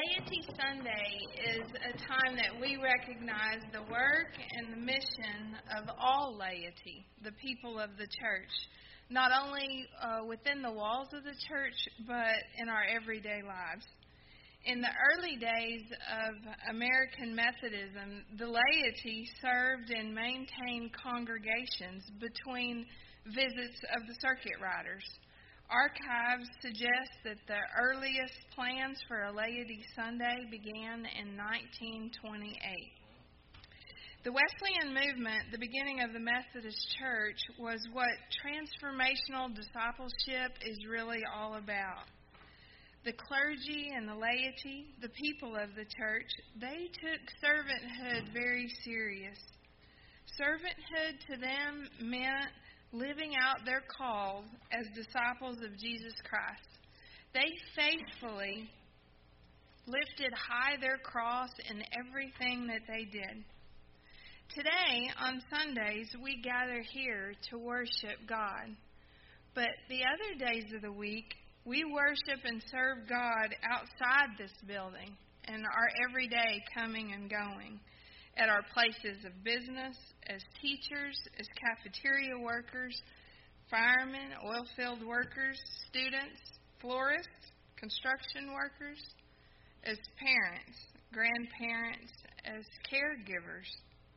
Laity Sunday is a time that we recognize the work and the mission of all laity, the people of the church, not only within the walls of the church, but in our everyday lives. In the early days of American Methodism, the laity served and maintained congregations between visits of the circuit riders. Archives suggest that the earliest plans for a Laity Sunday began in 1928. The Wesleyan movement, the beginning of the Methodist Church, was what transformational discipleship is really all about. The clergy and the laity, the people of the church, they took servanthood very serious. Servanthood to them meant living out their call as disciples of Jesus Christ. They faithfully lifted high their cross in everything that they did. Today, on Sundays, we gather here to worship God. But the other days of the week, we worship and serve God outside this building in our everyday coming and going, at our places of business, as teachers, as cafeteria workers, firemen, oil field workers, students, florists, construction workers, as parents, grandparents, as caregivers.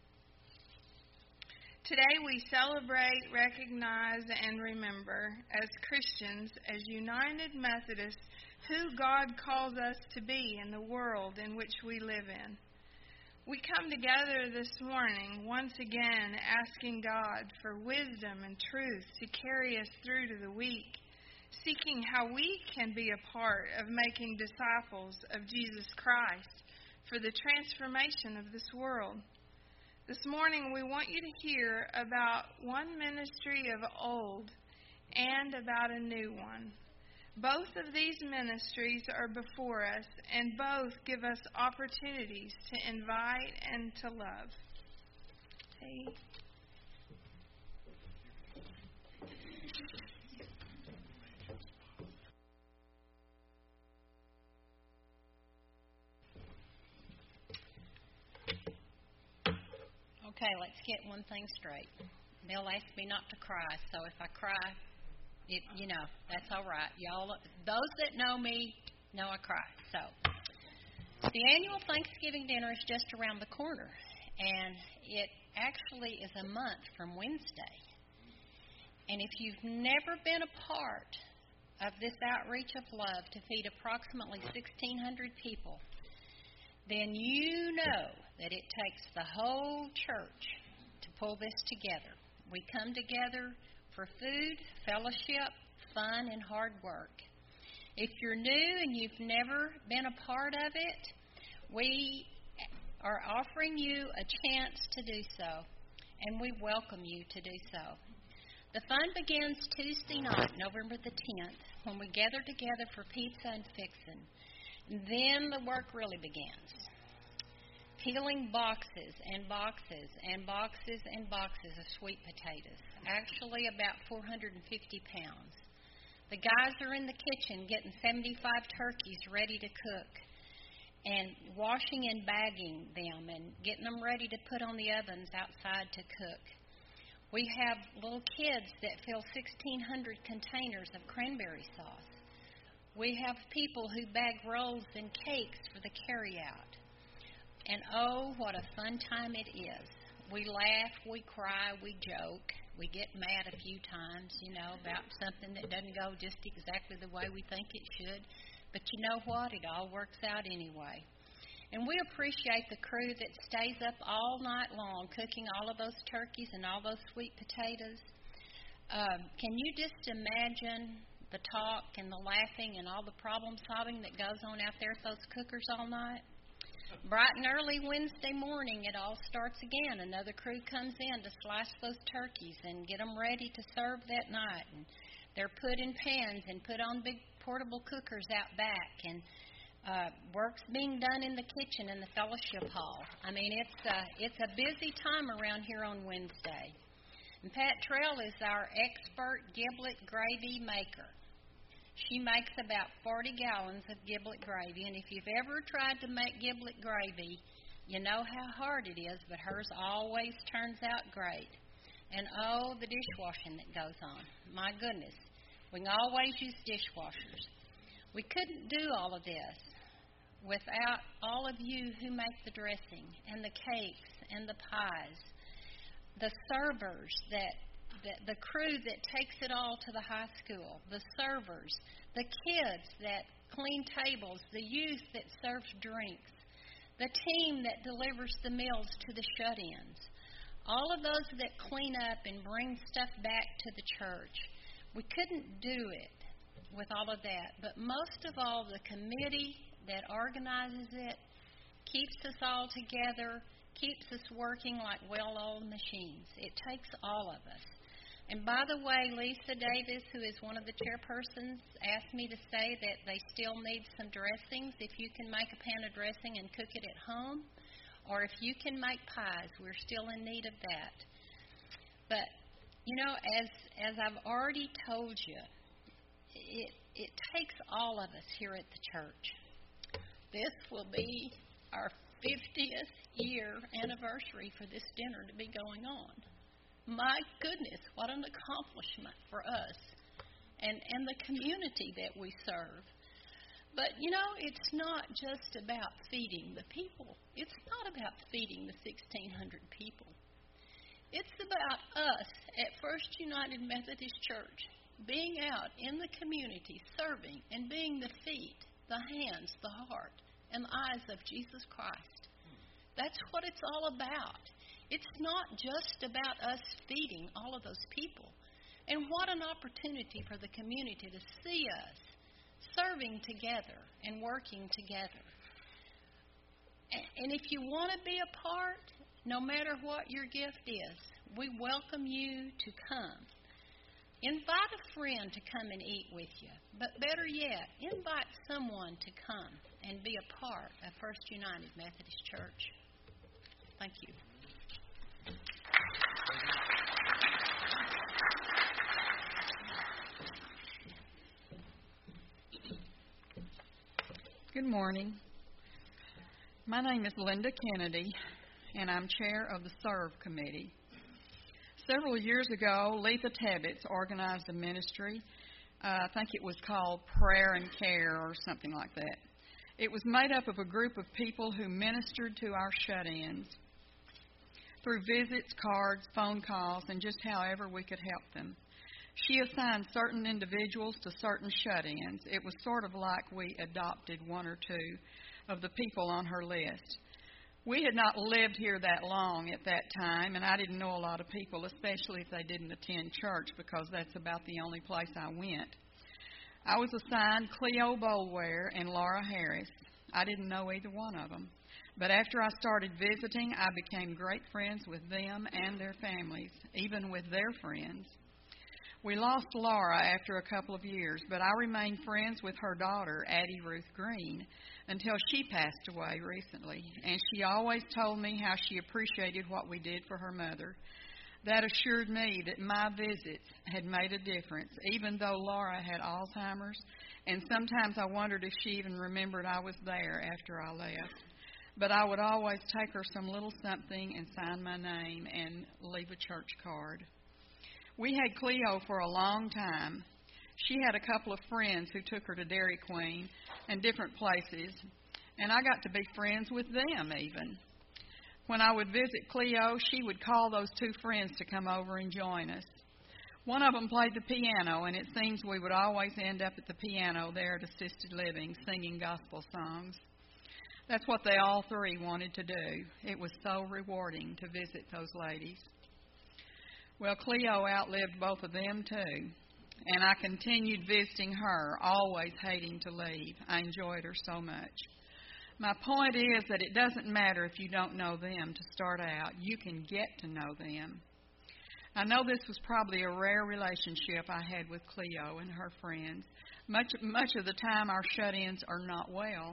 Today we celebrate, recognize, and remember as Christians, as United Methodists, who God calls us to be in the world in which we live in. We come together this morning, once again, asking God for wisdom and truth to carry us through to the week, seeking how we can be a part of making disciples of Jesus Christ for the transformation of this world. This morning, we want you to hear about one ministry of old and about a new one. Both of these ministries are before us, and both give us opportunities to invite and to love. Hey. Okay, let's get one thing straight. They'll ask me not to cry, so if I cry, that's all right. Y'all, those that know me know I cry. So, the annual Thanksgiving dinner is just around the corner, and it actually is a month from Wednesday. And if you've never been a part of this outreach of love to feed approximately 1,600 people, then you know that it takes the whole church to pull this together. We come together for food, fellowship, fun, and hard work. If you're new and you've never been a part of it, we are offering you a chance to do so, and we welcome you to do so. The fun begins Tuesday night, November the 10th, when we gather together for pizza and fixin'. Then the work really begins. Peeling boxes and boxes and boxes and boxes of sweet potatoes, actually about 450 pounds. The guys are in the kitchen getting 75 turkeys ready to cook and washing and bagging them and getting them ready to put on the ovens outside to cook. We have little kids that fill 1,600 containers of cranberry sauce. We have people who bag rolls and cakes for the carry-out. And oh, what a fun time it is. We laugh, we cry, we joke. We get mad a few times, about something that doesn't go just exactly the way we think it should. But you know what? It all works out anyway. And we appreciate the crew that stays up all night long cooking all of those turkeys and all those sweet potatoes. Can you just imagine the talk and the laughing and all the problem solving that goes on out there at those cookers all night? Bright and early Wednesday morning, it all starts again. Another crew comes in to slice those turkeys and get them ready to serve that night. And they're put in pans and put on big portable cookers out back. And work's being done in the kitchen in the fellowship hall. I mean, it's a busy time around here on Wednesday. And Pat Trail is our expert giblet gravy maker. She makes about 40 gallons of giblet gravy, and if you've ever tried to make giblet gravy, you know how hard it is, but hers always turns out great. And oh, the dishwashing that goes on. My goodness. We can always use dishwashers. We couldn't do all of this without all of you who make the dressing and the cakes and the pies, the servers the crew that takes it all to the high school, the servers, the kids that clean tables, the youth that serves drinks, the team that delivers the meals to the shut-ins, all of those that clean up and bring stuff back to the church. We couldn't do it with all of that, but most of all, the committee that organizes it keeps us all together, keeps us working like well-oiled machines. It takes all of us. And by the way, Lisa Davis, who is one of the chairpersons, asked me to say that they still need some dressings. If you can make a pan of dressing and cook it at home, or if you can make pies, we're still in need of that. But, you know, as I've already told you, it takes all of us here at the church. This will be our 50th year anniversary for this dinner to be going on. My goodness, what an accomplishment for us and the community that we serve. But, you know, it's not just about feeding the people. It's not about feeding the 1,600 people. It's about us at First United Methodist Church being out in the community, serving and being the feet, the hands, the heart, and the eyes of Jesus Christ. That's what it's all about. It's not just about us feeding all of those people. And what an opportunity for the community to see us serving together and working together. And if you want to be a part, no matter what your gift is, we welcome you to come. Invite a friend to come and eat with you. But better yet, invite someone to come and be a part of First United Methodist Church. Thank you. Good morning. My name is Linda Kennedy, and I'm chair of the Serve Committee. Several years ago, Letha Tabbets organized a ministry. I think it was called Prayer and Care or something like that. It was made up of a group of people who ministered to our shut-ins through visits, cards, phone calls, and just however we could help them. She assigned certain individuals to certain shut-ins. It was sort of like we adopted one or two of the people on her list. We had not lived here that long at that time, and I didn't know a lot of people, especially if they didn't attend church, because that's about the only place I went. I was assigned Cleo Boulware and Laura Harris. I didn't know either one of them. But after I started visiting, I became great friends with them and their families, even with their friends. We lost Laura after a couple of years, but I remained friends with her daughter, Addie Ruth Green, until she passed away recently. And she always told me how she appreciated what we did for her mother. That assured me that my visits had made a difference, even though Laura had Alzheimer's, and sometimes I wondered if she even remembered I was there after I left. But I would always take her some little something and sign my name and leave a church card. We had Cleo for a long time. She had a couple of friends who took her to Dairy Queen and different places, and I got to be friends with them even. When I would visit Cleo, she would call those two friends to come over and join us. One of them played the piano, and it seems we would always end up at the piano there at Assisted Living singing gospel songs. That's what they all three wanted to do. It was so rewarding to visit those ladies. Well, Cleo outlived both of them, too, and I continued visiting her, always hating to leave. I enjoyed her so much. My point is that it doesn't matter if you don't know them to start out. You can get to know them. I know this was probably a rare relationship I had with Cleo and her friends. Much of the time, our shut-ins are not well.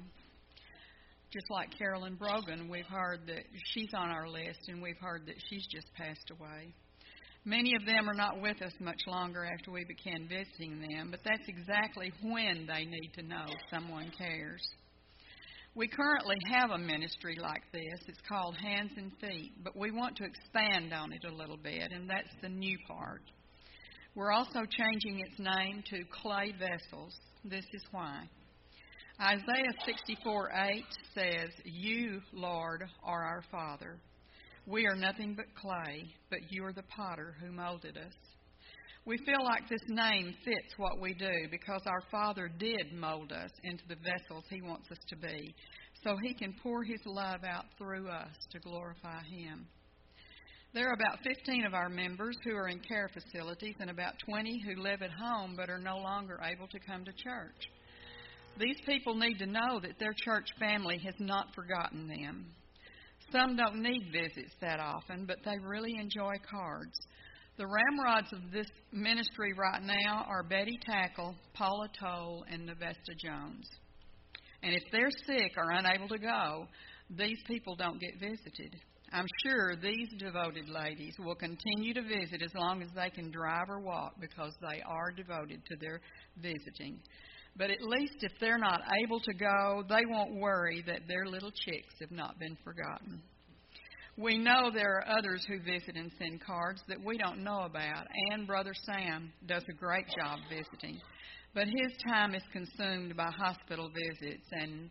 Just like Carolyn Brogan, we've heard that she's on our list, and we've heard that she's just passed away. Many of them are not with us much longer after we began visiting them, but that's exactly when they need to know someone cares. We currently have a ministry like this. It's called Hands and Feet, but we want to expand on it a little bit, and that's the new part. We're also changing its name to Clay Vessels. This is why. Isaiah 64:8 says, "You, Lord, are our Father. We are nothing but clay, but you are the potter who molded us." We feel like this name fits what we do because our Father did mold us into the vessels He wants us to be, so He can pour His love out through us to glorify Him. There are about 15 of our members who are in care facilities and about 20 who live at home but are no longer able to come to church. These people need to know that their church family has not forgotten them. Some don't need visits that often, but they really enjoy cards. The ramrods of this ministry right now are Betty Tackle, Paula Toll, and Nevesta Jones. And if they're sick or unable to go, these people don't get visited. I'm sure these devoted ladies will continue to visit as long as they can drive or walk because they are devoted to their visiting. But at least if they're not able to go, they won't worry that their little chicks have not been forgotten. We know there are others who visit and send cards that we don't know about, and Brother Sam does a great job visiting. But his time is consumed by hospital visits and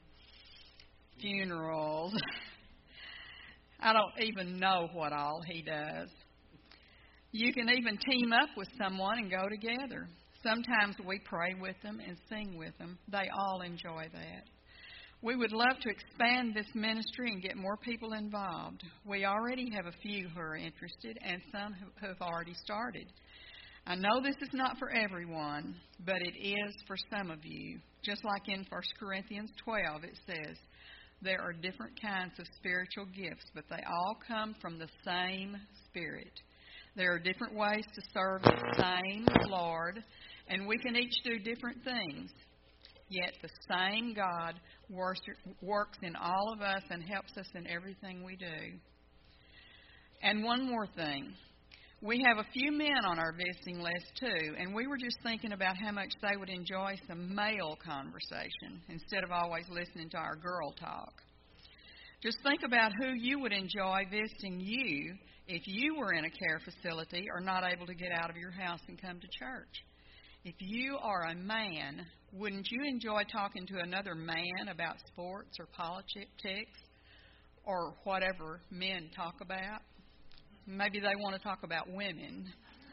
funerals. I don't even know what all he does. You can even team up with someone and go together. Sometimes we pray with them and sing with them. They all enjoy that. We would love to expand this ministry and get more people involved. We already have a few who are interested and some who have already started. I know this is not for everyone, but it is for some of you. Just like in 1 Corinthians 12, it says, there are different kinds of spiritual gifts, but they all come from the same Spirit. There are different ways to serve the same Lord, and we can each do different things. Yet the same God works in all of us and helps us in everything we do. And one more thing. We have a few men on our visiting list too, and we were just thinking about how much they would enjoy some male conversation instead of always listening to our girl talk. Just think about who you would enjoy visiting you if you were in a care facility or not able to get out of your house and come to church. If you are a man, wouldn't you enjoy talking to another man about sports or politics or whatever men talk about? Maybe they want to talk about women.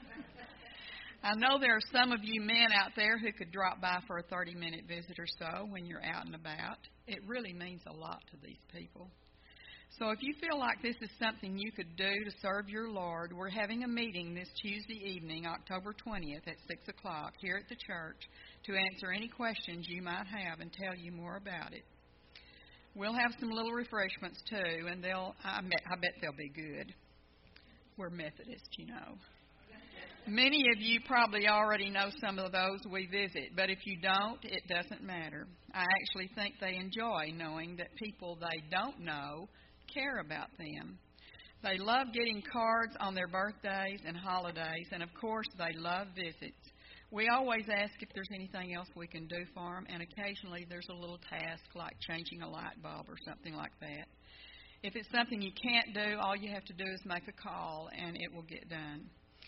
I know there are some of you men out there who could drop by for a 30-minute visit or so when you're out and about. It really means a lot to these people. So if you feel like this is something you could do to serve your Lord, we're having a meeting this Tuesday evening, October 20th at 6 o'clock here at the church to answer any questions you might have and tell you more about it. We'll have some little refreshments too, and I bet they'll be good. We're Methodist, you know. Many of you probably already know some of those we visit, but if you don't, it doesn't matter. I actually think they enjoy knowing that people they don't know care about them. They love getting cards on their birthdays and holidays, and of course they love visits. We always ask if there's anything else we can do for them, and occasionally there's a little task like changing a light bulb or something like that. If it's something you can't do, all you have to do is make a call, and it will get done.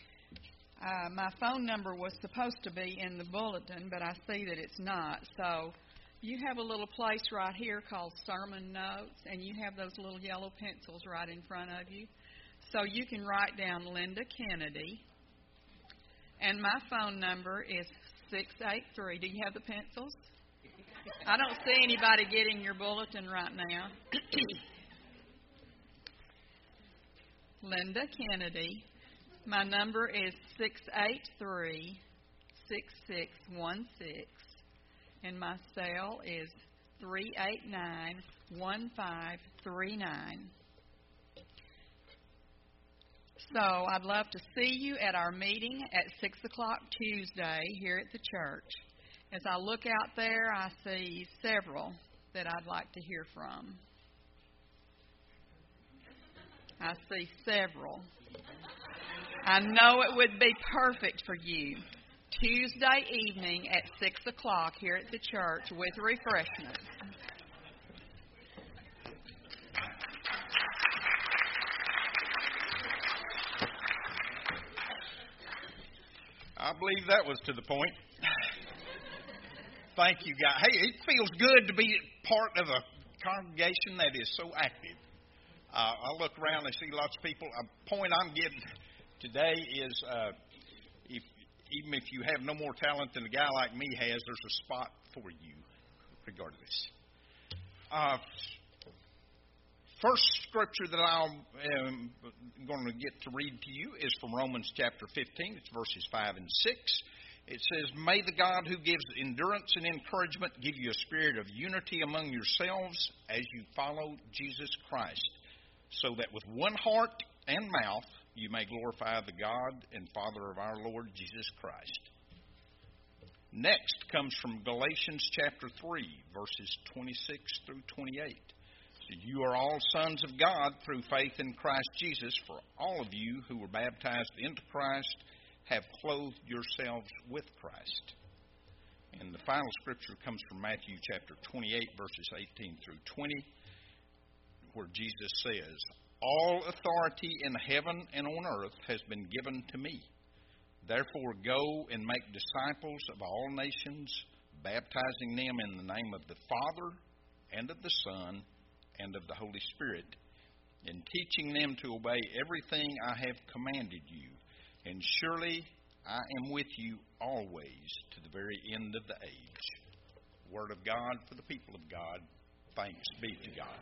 My phone number was supposed to be in the bulletin, but I see that it's not. So you have a little place right here called Sermon Notes, and you have those little yellow pencils right in front of you. So you can write down Linda Kennedy, and my phone number is 683. Do you have the pencils? I don't see anybody getting your bulletin right now. Linda Kennedy. My number is 683-6616, and my cell is 389-1539. So I'd love to see you at our meeting at 6 o'clock Tuesday here at the church. As I look out there, I see several that I'd like to hear from. I see several. I know it would be perfect for you. Tuesday evening at 6 o'clock here at the church with refreshments. I believe that was to the point. Thank you, guys. Hey, it feels good to be part of a congregation that is so active. I look around and see lots of people. A point I'm getting today is even if you have no more talent than a guy like me has, there's a spot for you, regardless. First scripture that I'm going to get to read to you is from Romans chapter 15. It's verses 5 and 6. It says, "May the God who gives endurance and encouragement give you a spirit of unity among yourselves as you follow Jesus Christ, so that with one heart and mouth you may glorify the God and Father of our Lord Jesus Christ." Next comes from Galatians chapter 3, verses 26 through 28. So, "You are all sons of God through faith in Christ Jesus, for all of you who were baptized into Christ have clothed yourselves with Christ." And the final scripture comes from Matthew chapter 28, verses 18 through 20, where Jesus says, "All authority in heaven and on earth has been given to me. Therefore go and make disciples of all nations, baptizing them in the name of the Father and of the Son and of the Holy Spirit, and teaching them to obey everything I have commanded you. And surely I am with you always to the very end of the age." Word of God for the people of God. Thanks be to God.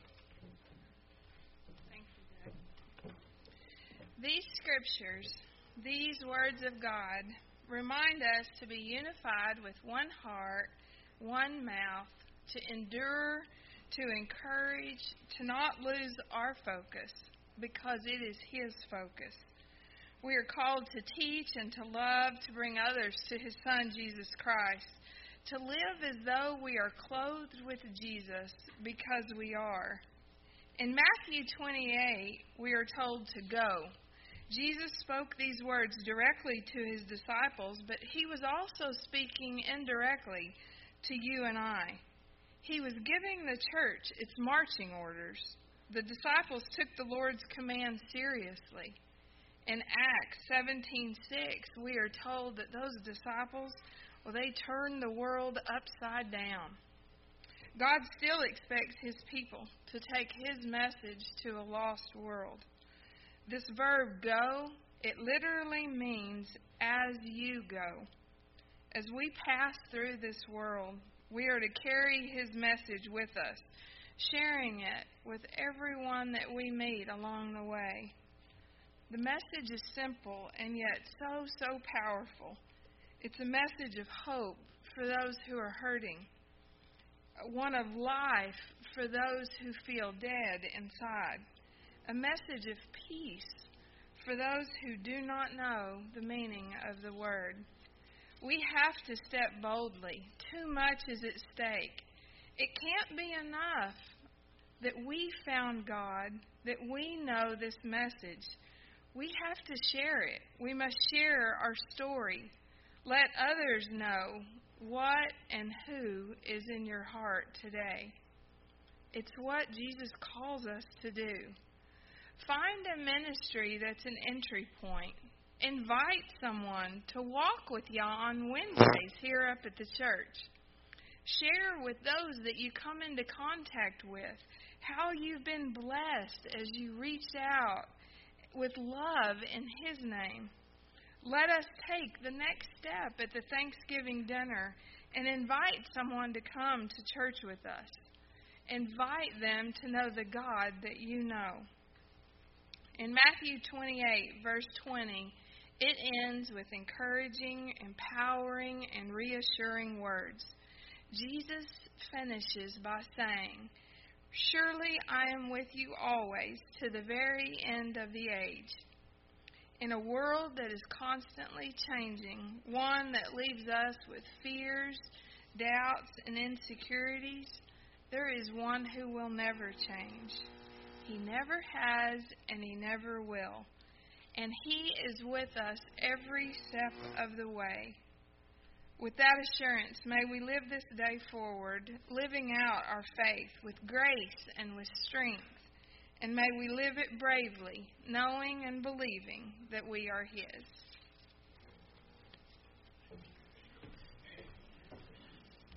Thank you, Doug. These scriptures, these words of God, remind us to be unified with one heart, one mouth, to endure, to encourage, to not lose our focus, because it is His focus. We are called to teach and to love, to bring others to His Son, Jesus Christ, to live as though we are clothed with Jesus, because we are. In Matthew 28, we are told to go. Jesus spoke these words directly to His disciples, but He was also speaking indirectly to you and I. He was giving the church its marching orders. The disciples took the Lord's command seriously. In Acts 17:6, we are told that those disciples, they turned the world upside down. God still expects His people to take His message to a lost world. This verb, go, it literally means as you go. As we pass through this world, we are to carry His message with us, sharing it with everyone that we meet along the way. The message is simple and yet so powerful. It's a message of hope for those who are hurting, one of life for those who feel dead inside, a message of peace for those who do not know the meaning of the word. We have to step boldly. Too much is at stake. It can't be enough that we found God, that we know this message. We have to share it. We must share our story. Let others know what and who is in your heart today. It's what Jesus calls us to do. Find a ministry that's an entry point. Invite someone to walk with you on Wednesdays here up at the church. Share with those that you come into contact with how you've been blessed as you reached out with love in His name. Let us take the next step at the Thanksgiving dinner and invite someone to come to church with us. Invite them to know the God that you know. In Matthew 28, verse 20, it ends with encouraging, empowering, and reassuring words. Jesus finishes by saying, "Surely I am with you always to the very end of the age." In a world that is constantly changing, one that leaves us with fears, doubts, and insecurities, there is one who will never change. He never has, and He never will. and He is with us every step of the way. With that assurance, may we live this day forward, living out our faith with grace and with strength, and may we live it bravely, knowing and believing that we are His.